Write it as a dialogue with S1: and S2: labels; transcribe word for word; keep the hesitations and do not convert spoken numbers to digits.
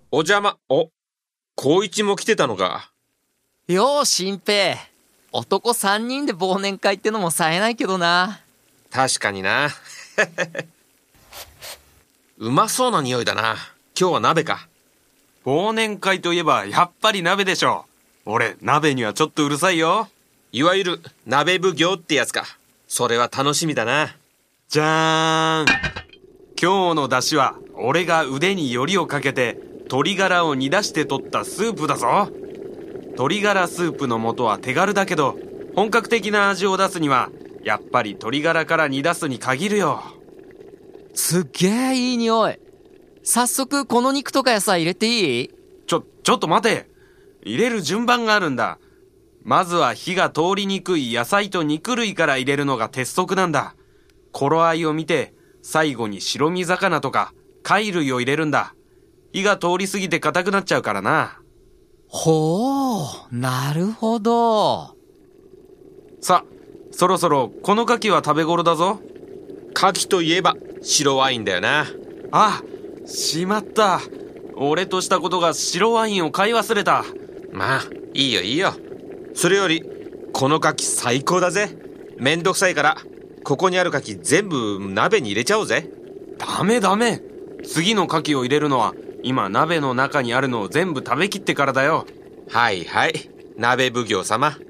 S1: お邪魔。お、光一も来てたのか。
S2: よう、新平。男三人で忘年会ってのも冴えないけどな。
S1: 確かにな。うまそうな匂いだな。今日は鍋か。
S3: 忘年会といえばやっぱり鍋でしょ。俺、鍋にはちょっとうるさいよ。
S1: いわゆる鍋奉行ってやつか。それは楽しみだな。
S3: じゃーん。今日の出汁は俺が腕によりをかけて鶏ガラを煮出して取ったスープだぞ。鶏ガラスープの素は手軽だけど、本格的な味を出すにはやっぱり鶏ガラから煮出すに限るよ。
S2: すっげえいい匂い。早速この肉とか野菜入れていい？
S3: ちょ、ちょっと待て。入れる順番があるんだ。まずは火が通りにくい野菜と肉類から入れるのが鉄則なんだ。頃合いを見て、最後に白身魚とか貝類を入れるんだ。火が通りすぎて硬くなっちゃうからな。
S2: ほう、なるほど。
S3: さ、そろそろこの牡蠣は食べ頃だぞ。
S1: 牡蠣といえば白ワインだよな。
S3: あ、しまった。俺としたことが白ワインを買い忘れた。
S1: まあ、いいよいいよ。それより、この牡蠣最高だぜ。めんどくさいから、ここにある牡蠣全部鍋に入れちゃおうぜ。
S3: ダメダメ。次の牡蠣を入れるのは、今鍋の中にあるのを全部食べきってからだよ。
S1: はいはい、鍋奉行様。